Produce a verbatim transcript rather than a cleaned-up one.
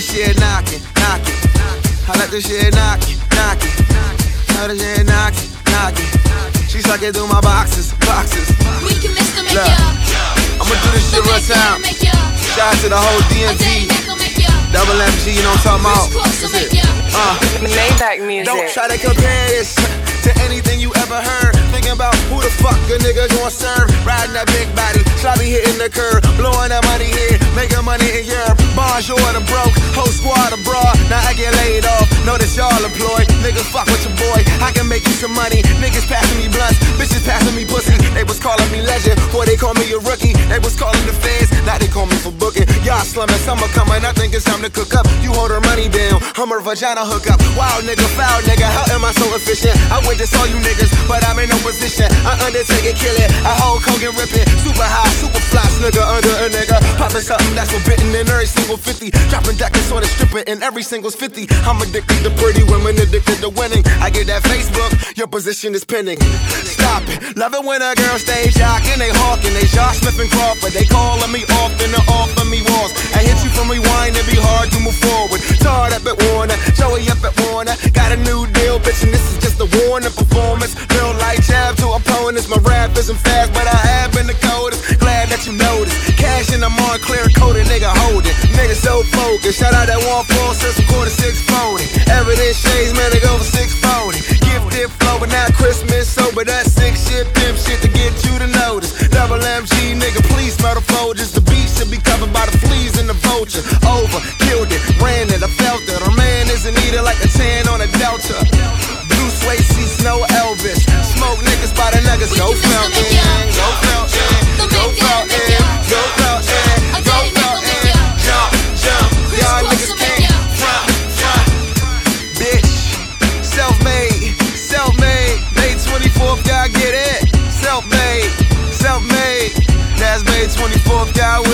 shit knocking, knocking. I let this shit knock it, knock it. Let this shit knock it, knock it. She suck it through my boxes, boxes. We can mix them, make Look, ya. I'ma do this shit real time. Shout out to the whole D M V. Double M G, you know what I'm talking about. That's it. Uh, Maybach music. Don't try to compare this to anything you ever heard. Thinking about who the fuck a nigga gon' serve. Riding that big body, sloppy hitting the curb. Blowing that money here, making money in Europe. Bonjour the broke, whole squad abroad. Now I get laid off, notice y'all employed. Niggas fuck with your boy, I can make you some money. Niggas passing me blunts, bitches passing me pussy. They was calling me legend, boy they call me a rookie. They was calling the feds, now they call me for booking. Y'all slumming, summer coming, I think it's time to cook up. You hold her money down, I'm her vagina hook up. Wild nigga, foul nigga, how am I so efficient? I went to all you niggas, but I'm in no position. I undertake it, kill it, I hold Hogan rip it. Super high, super flops, nigga, under a nigga. Popping something that's forbidden in every single fifty. Dropping decades on the stripper in every single's fifty. I'm addicted to pretty women, addicted to winning. I get that Facebook, your position is pending. Stop it, love it when a girl stays jocking. They hawking, they Josh Smith and Crawford. They calling me often to offer me walls. I hit you from rewind, it be hard to move forward. Tard up at Warner, Joey up at Warner. Got a new deal, bitch, and this is just a Warner performance. Real light jab to opponents. My rap isn't fast, but I have been the coldest. Glad that you noticed. Cash in, I'm on clear coded, nigga hold it. Nigga so focused. Shout out that one four since a quarter six forty. Evidence shades, man, they go for six forty. Gifted flow, but not Christmas sober. That sick shit, pimp shit to get you to notice. Double M G, nigga, please smell the Folgers. The beat should be covered by the fleas and the vulture. Over, killed it, ran it, I felt it. Our man isn't eating like a tan on a Delta. Blue suede seats, no Elvis. Smoke niggas by the nuggets. Go Felton, go Felton, go Felton, go Felton, go Felton. Jump, jump, y'all niggas can't front, front. Bitch, self-made, self-made. May twenty-fourth, y'all get it. Self-made, self-made. That's May twenty-fourth, y'all